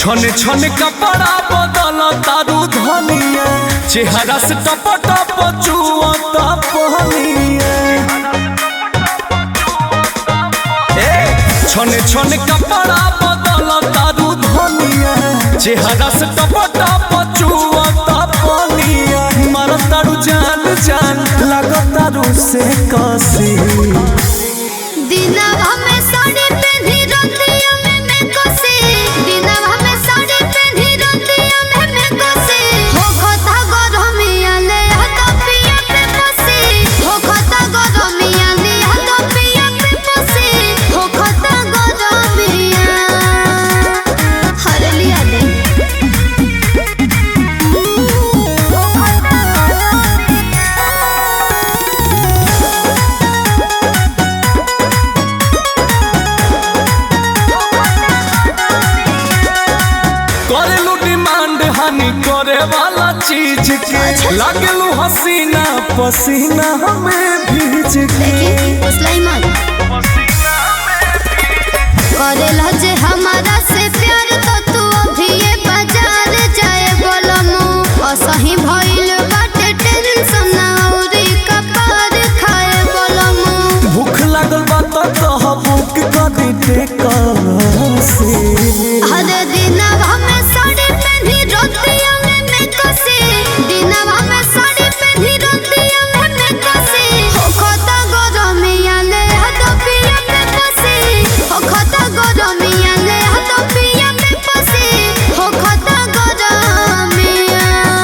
छने छने कपड़ा बदल तारू धनिया चेहरा से टप टप चुअता पहनिया छने छने कपड़ा बदल तारू धनिया चेहरा से टप टप चुअता पहनिया मर तारू जान जान लग तारू से कसी दिनवा में साड़ी पहनी रतिया में मैं कसे दिनवा में साड़ी पहनी रतिया में मैं कसे हो खता गरमिया ले हाथ पिया पे पसे हो खता गरमिया ले हाथ पिया पे पसे हो खता गरमिया हर लिया दे हो खता करेलू डिमांड हानि करे वाला चीज के लागलू हसीना पसीना हमें भीज के सुलाइमान करेला जे हमारा से प्यार तो तू अभी ये बाजार जाए बोलमु असही भइल बाटे टेंशन औरी कपार खाए बोलमु भूख लागल बा तो कह बुक कर दे कसे हर दिनवा में साड़ी पहनी रतिया में मैं कसे दिनवा में साड़ी पहनी रतिया में मैं कसे हो खता गरमिया ले हाथ पिया पे पसे हो खता गरमिया ले हाथ पिया पे पसे हो खता गरमिया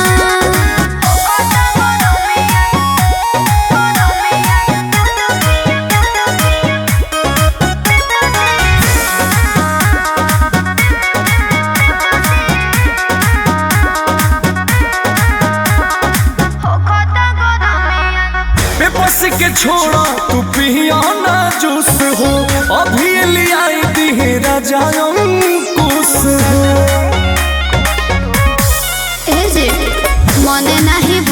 बेबस के छोड़ा तू पिया ना जूस हो अभी ले आई दी राजा कुछ हो ए जे मने नाही